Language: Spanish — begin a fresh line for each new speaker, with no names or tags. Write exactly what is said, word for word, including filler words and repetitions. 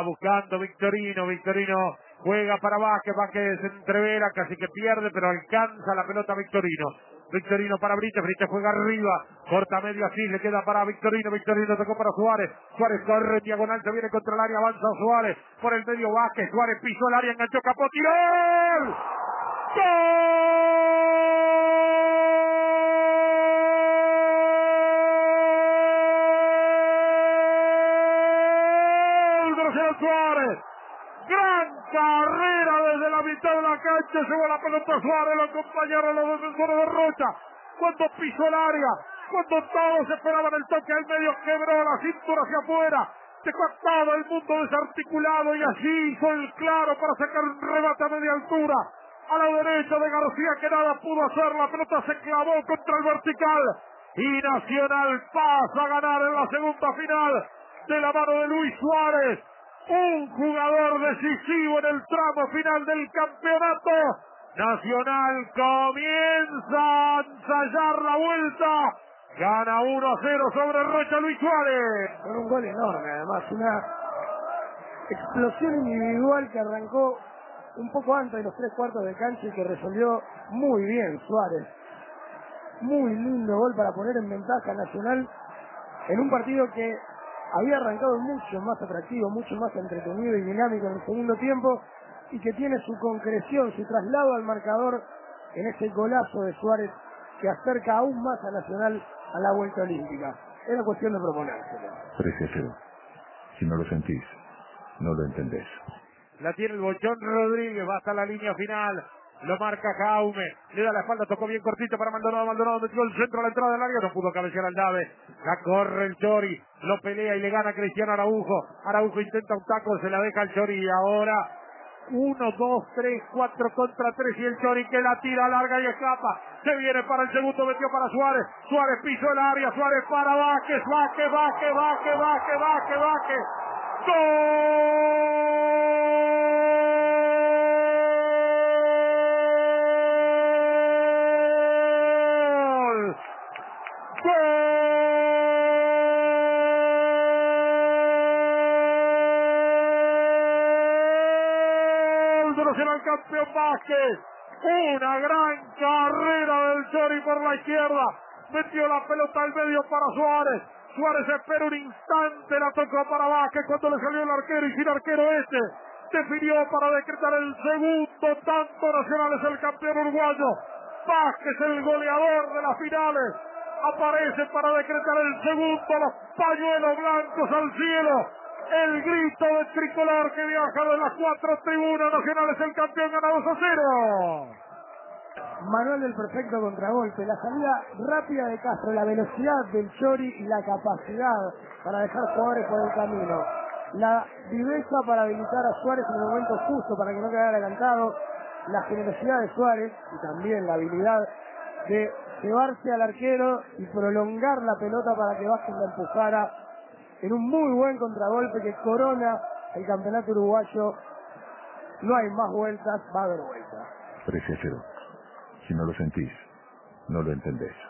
buscando Victorino, Victorino juega para Vázquez, Vázquez se entrevera, casi que pierde, pero alcanza la pelota Victorino. Victorino para Brites, Brites juega arriba, corta medio así, le queda para Victorino, Victorino tocó para Suárez, Suárez corre en diagonal, se viene contra el área, avanza Suárez, por el medio Vázquez, Suárez pisó el área, enganchó, capó, tiró. ¡Gol! Suárez, gran carrera desde la mitad de la cancha, llevó la pelota Suárez, lo acompañaron los defensores de Rocha, cuando pisó el área, cuando todos esperaban el toque al medio, quebró la cintura hacia afuera, dejó a todo el mundo desarticulado y así hizo el claro para sacar un remate a media altura, a la derecha de García que nada pudo hacer, la pelota se clavó contra el vertical y Nacional pasa a ganar en la segunda final de la mano de Luis Suárez. Un jugador decisivo en el tramo final del campeonato. Nacional comienza a ensayar la vuelta. Gana uno a cero sobre Rocha Luis Suárez.
Con un gol enorme, además. Una explosión individual que arrancó un poco antes de los tres cuartos de cancha y que resolvió muy bien Suárez. Muy lindo gol para poner en ventaja a Nacional en un partido que había arrancado mucho más atractivo, mucho más entretenido y dinámico en el segundo tiempo y que tiene su concreción, su traslado al marcador en ese golazo de Suárez que acerca aún más a Nacional a la vuelta olímpica. Era cuestión de proponérselo.
Precioso. Si no lo sentís, no lo entendés.
La tiene el Bochón Rodríguez, va hasta la línea final. Lo marca Jaume, le da la espalda, tocó bien cortito para Maldonado, Maldonado metió el centro a la entrada del área, no pudo cabecear al Dave, la corre el Chori, lo pelea y le gana Cristiano Araujo, Araujo intenta un taco, se la deja el Chori y ahora uno, dos, tres, cuatro contra tres y el Chori que la tira larga y escapa, se viene para el segundo, metió para Suárez, Suárez pisó el área, Suárez para Vázquez, Vázquez, Vázquez, Vázquez, Vázquez, Vázquez, Vázquez, ¡gol! Nacional campeón Vázquez, una gran carrera del Chori por la izquierda, metió la pelota al medio para Suárez, Suárez espera un instante, la tocó para Vázquez cuando le salió el arquero y sin arquero este, definió para decretar el segundo tanto. Nacional es el campeón uruguayo, Vázquez el goleador de las finales, aparece para decretar el segundo, los pañuelos blancos al cielo, el grito de tricolor que viaja de las cuatro tribunas. Nacional es el campeón, gana dos a cero.
Manuel del perfecto contragolpe, la salida rápida de Castro, la velocidad del Chori y la capacidad para dejar jugadores por el camino, la viveza para habilitar a Suárez en el momento justo para que no quedara adelantado, la generosidad de Suárez y también la habilidad de llevarse al arquero y prolongar la pelota para que Vázquez la empujara en un muy buen contragolpe que corona el campeonato uruguayo. No hay más vueltas, va a haber vueltas.
Precioso. Si no lo sentís, no lo entendés.